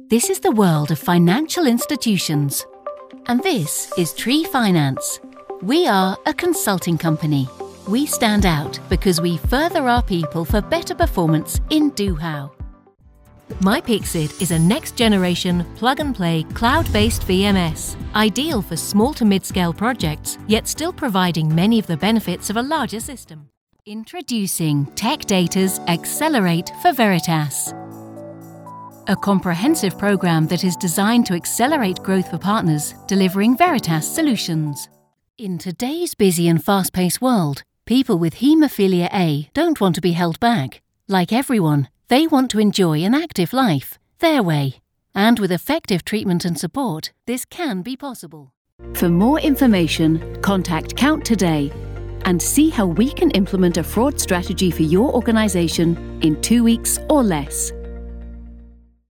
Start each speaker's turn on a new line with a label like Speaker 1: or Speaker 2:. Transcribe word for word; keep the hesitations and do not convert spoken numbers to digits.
Speaker 1: This is the world of financial institutions. And this is Tree Finance. We are a consulting company. We stand out because we further our people for better performance in Do How. MyPixid is a next-generation, plug-and-play, cloud-based V M S, ideal for small to mid-scale projects, yet still providing many of the benefits of a larger system. Introducing Tech Data's Accelerate for Veritas, a comprehensive program that is designed to accelerate growth for partners, delivering Veritas solutions. In today's busy and fast-paced world, people with haemophilia A don't want to be held back. Like everyone, they want to enjoy an active life, their way. And with effective treatment and support, this can be possible. For more information, contact Count today and see how we can implement a fraud strategy for your organisation in two weeks or less.